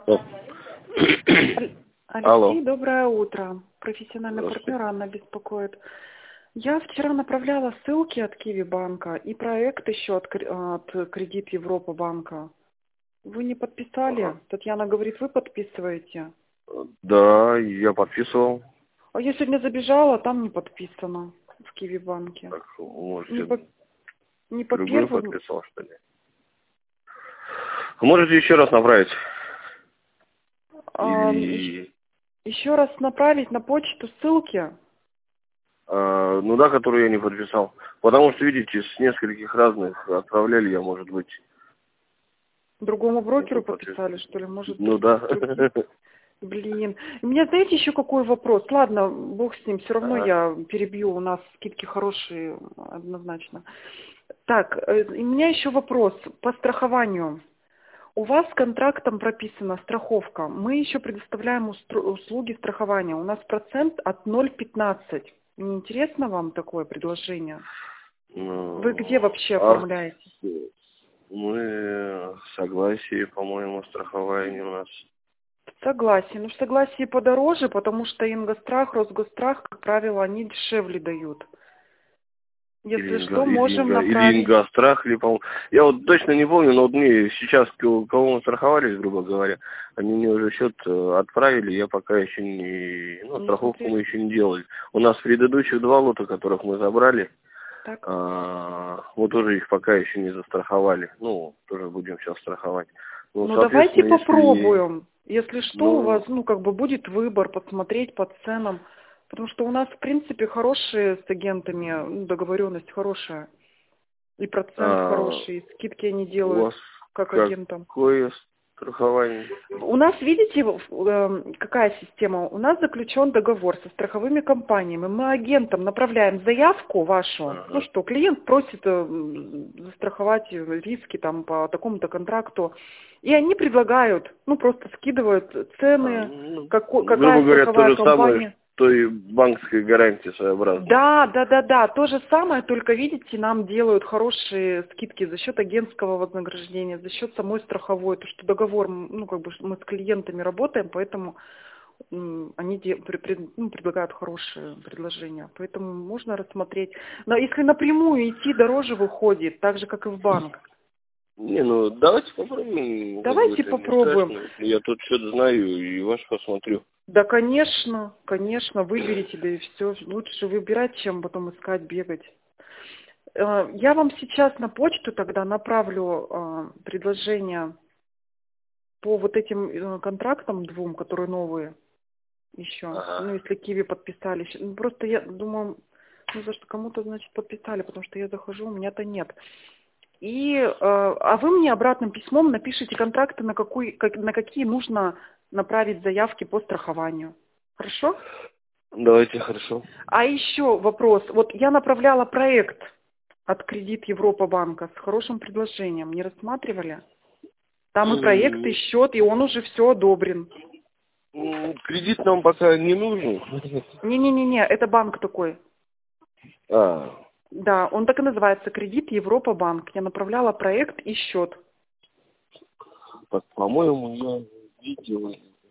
О. Алло. Алексей, доброе утро. Профессиональный партнер Анна беспокоит. Я вчера направляла ссылки от Киви банка и проект еще от Кредит Европа банка. Вы не подписали? Ага. Татьяна говорит, вы подписываете. Да, я подписывал. А я сегодня забежала, там не подписано в Киви банке. Так, может, Не по другой первым. подписал, что ли? Можете еще раз направить? Или... Еще раз направить на почту ссылки. ну да, которую я не подписал. Потому что, видите, с нескольких разных отправляли я, может быть. Другому брокеру подписали, что ли? Может, Ну да. другие? Блин. У меня, знаете, еще какой вопрос? Ладно, бог с ним, все равно Ага. я перебью, у нас скидки хорошие, однозначно. Так, у меня еще вопрос по страхованию. У вас контрактом прописана страховка. Мы еще предоставляем услуги страхования. У нас процент от 0,15. Не интересно вам такое предложение? Вы где вообще оформляете? Мы согласие, по-моему, страхование у нас. Согласен. Ну, в согласии подороже, потому что Ингострах, Росгосстрах, как правило, они дешевле дают. Если что, можем Или направить. Ингострах, или, по-моему. Я вот точно не помню, но вот мне сейчас, кого мы страховались, грубо говоря, они мне уже счет отправили, я пока еще не... Ну, Не страховку смотрели? мы еще не делали. У нас предыдущих 2 лота, которых мы забрали, Так. вот уже их пока еще не застраховали. Ну, тоже будем сейчас страховать. Ну, Ну, давайте соответственно, если... попробуем. Если что, у вас, Ну, как бы будет выбор, подсмотреть по ценам. Потому что у нас, в принципе, хорошие с агентами, договоренность хорошая. И процент хороший, и скидки они у делают вас как агентам. какое страхование? У нас, видите, какая система? У нас заключен договор со страховыми компаниями. Мы агентам направляем заявку вашу, ну Ага. что, клиент просит застраховать риски там по такому-то контракту, и они предлагают, ну просто скидывают цены, Ну, какая грубо говоря, то страховая же самое, компания. что и банковская гарантия своеобразная. Да, то же самое, только видите, нам делают хорошие скидки за счет агентского вознаграждения, за счет самой страховой, то что договор, ну как бы мы с клиентами работаем, поэтому они предлагают хорошие предложения, поэтому можно рассмотреть. Но если напрямую идти, дороже выходит, так же как и в банк. Не, ну давайте попробуем, как бы Давайте это не попробуем. страшно. Я тут что-то знаю и ваш посмотрю. Да, конечно, выберите, да и все. Лучше выбирать, чем потом искать, бегать. Я вам сейчас на почту тогда направлю предложение по вот этим контрактам двум, которые новые еще. Ага. Ну, если Киви подписали. Ну, просто я думаю, ну, за что кому-то, значит, подписали, потому что я захожу, у меня-то нет. И, а вы мне обратным письмом напишите контракты, на какие нужно направить заявки по страхованию. Хорошо? Давайте, хорошо. А еще вопрос. Вот я направляла проект от Кредит Европа банка с хорошим предложением. Не рассматривали? Там и проект, и счет, и он уже все одобрен. Кредит нам пока не нужен. Не, это банк такой. А, Да, он так и называется, Кредит Европа банк. Я направляла проект и счет. по-моему, я видел.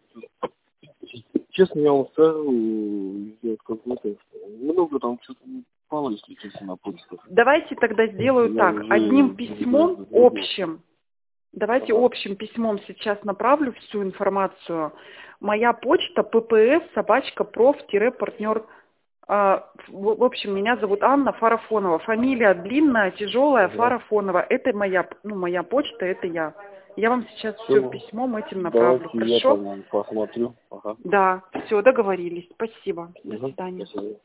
Честно, я вам скажу, я какой-то много там что-то не попало, если честно, на почту. Давайте тогда сделаю Я так. уже Одним письмом общим. Давайте Ага. общим письмом сейчас направлю всю информацию. Моя почта ppf@prof-партнер. В общем, меня зовут Анна Фарафонова. Фамилия длинная, тяжелая, Ага. Фарафонова. Это моя почта, это я. Я вам сейчас все Всё. письмом этим направлю. Давайте я Хорошо? там посмотрю. Ага. Да, все, договорились. Спасибо. До Угу. свидания. Спасибо.